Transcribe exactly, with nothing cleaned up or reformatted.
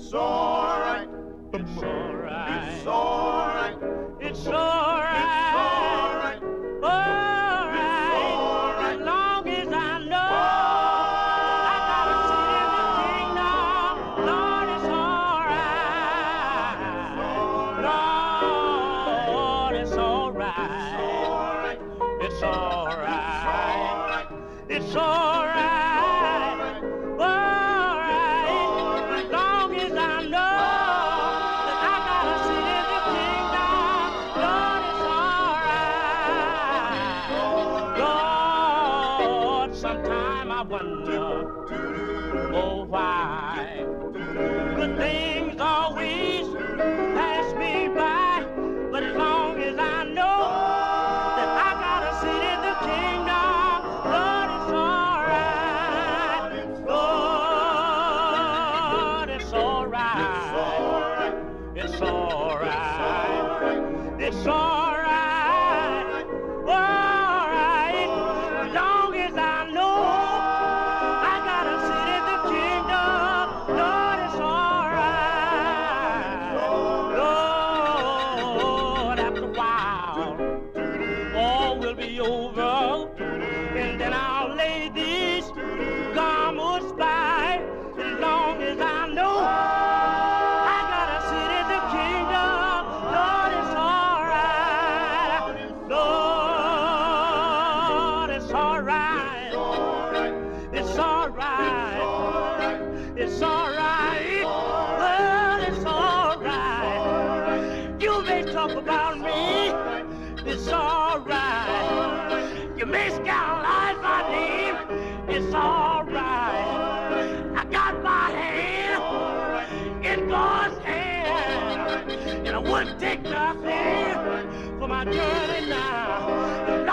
It's all right. It's all right. It's all right. It's all right. It's all right. All right. As long as I know I gotta sit in the kingdom, Lord, it's all right. Lord, it's all right. It's all right. It's all right. I wonder, oh why good things always pass me by, but as long as I know that I gotta sit in the kingdom, Lord, it's all right. Lord, it's all right. It's all right. It's all right. Over, and then I'll lay these garments by. As long as I know I gotta sit in the kingdom, Lord, it's all right. Lord, it's all right. It's all right. It's all right. Well, it's all right. You may talk about me. It's all right. You may scandalize my name. It's all right. I got my hand in God's hand, and I wouldn't take nothing for my journey now.